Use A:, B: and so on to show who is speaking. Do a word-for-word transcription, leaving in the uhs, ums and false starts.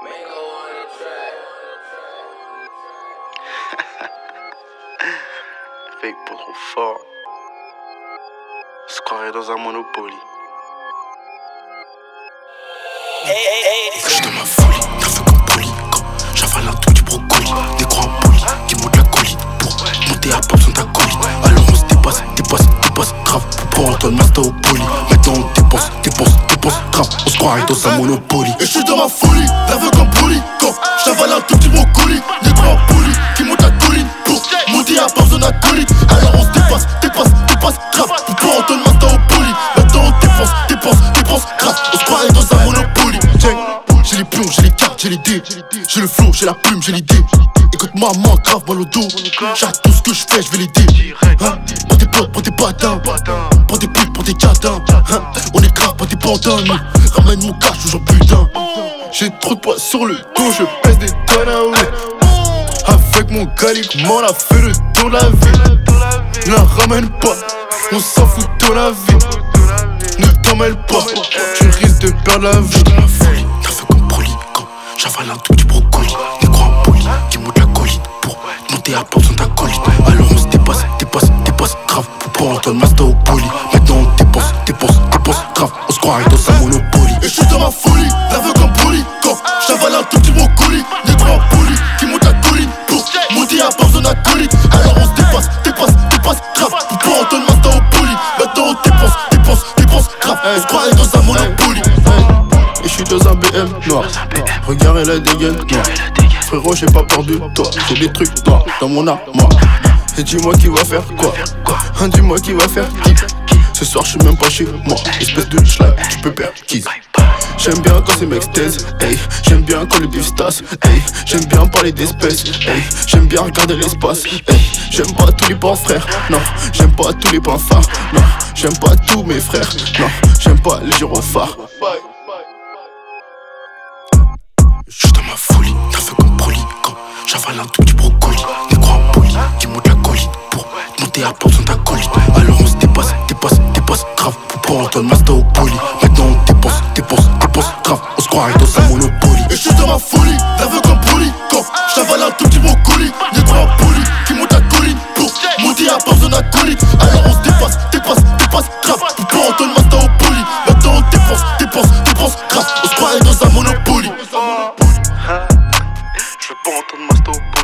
A: Fake pas trop fort. Se croirait dans un Monopoly.
B: J'suis dans ma folie, t'as fait comme poli. Quand j'avale un tout du brocoli, des grands polis qui montent la colline pour monter à pop sans ta colline. Alors on se dépasse, dépasse, dépasse, grave. Pour prendre ton master au poli. Maintenant on dépense, dépense, dépense, grave. On se croirait dans un Monopoly.
C: Et j'suis dans ma folie, t'as fait comme poli. Quand j'avale un tout du brocoli, des grands polis qui montent la colline pour monter à pop sans ta colline. Alors on se dépasse, dépasse, dépasse, grave. Pour prendre ton master au poli. Maintenant on dépense, dépense, dépense, grave. On se croirait dans un Monopoly. J'ai les plombs, j'ai les cartes, j'ai les dés. J'ai le flow, j'ai la plume, j'ai l'idée. Écoute-moi, moi, grave mal au dos. J'ai tout ce que je fais, je vais l'aider. Hein? Prends tes potes, prends tes patins. Prends tes putes, prends tes catins. Hein? On est grave, prends tes pantins. Ramène mon cash, toujours putain. J'ai trop de poids sur le dos, je pèse des tonnes à eau. Avec mon calique, m'en a fait le tour de la ville. Ne la ramène pas, on s'en fout de la vie. Ne t'en mêle pas, tu risques de perdre la vie.
B: Dans ma folie, t'as fait comme poli. Quand j'avale un tout du brocoli, des grands polis qui montent la colline pour monter à pop sans ta colline. Alors on se dépasse, dépasse, dépasse, grave. Pour prendre ton master au poli. Maintenant on dépense, dépense, dépense, grave. On se croirait dans un Monopoly.
C: Et j'suis dans ma folie, nerveux comme poli. Quand j'avale un tout petit brocoli, des grands polis qui montent la colline pour monter à pop sans ta colline. Alors on se dépasse, dépasse, dépasse, grave. Pour prendre ton master au poli. Maintenant on dépense, dépense, dépense, grave. On se croirait dans un Monopoly.
D: Et j'suis dans un B M noir. Regardez la dégaine noire. Frérot, j'ai pas peur de toi. J'ai des trucs noirs dans mon armoire. Et dis-moi qui va faire quoi. Hein, dis-moi qui va faire qui. Ce soir, j'suis même pas chez moi. Espèce de schlag, tu peux perdre qui. J'aime bien quand ces mecs taisent, hey. J'aime bien quand le bif tasse, hey. J'aime bien parler d'espèces, hey. J'aime bien regarder l'espace, hey. J'aime pas tous les bons frères, non. J'aime pas tous les bons phares, non. J'aime pas tous mes frères, non. J'aime pas les gyrophares.
B: J'suis dans ma folie, t'as fait comme poli. Quand j'avale un tout petit brocoli, des grands polis qui montent la colline pour monter à pop sans ta colline. Alors on se dépasse, dépasse, dépasse, grave. Pour prendre ton master au poli. Maintenant on dépense, dépense, dépense, grave. On se croirait dans un Monopoly.
C: Et j'suis dans ma folie, nerveux comme poli. Quand j'avale un tout petit brocoli, des grands polis qui montent la colline pour monter à pop sans ta colline. Alors on se dépasse, dépasse, dépasse, grave. Pour prendre ton master au poli. Maintenant on dépense, dépense, dépense, grave. On se croirait dans un Monopoly.
A: Je veux pas entendre master au poli.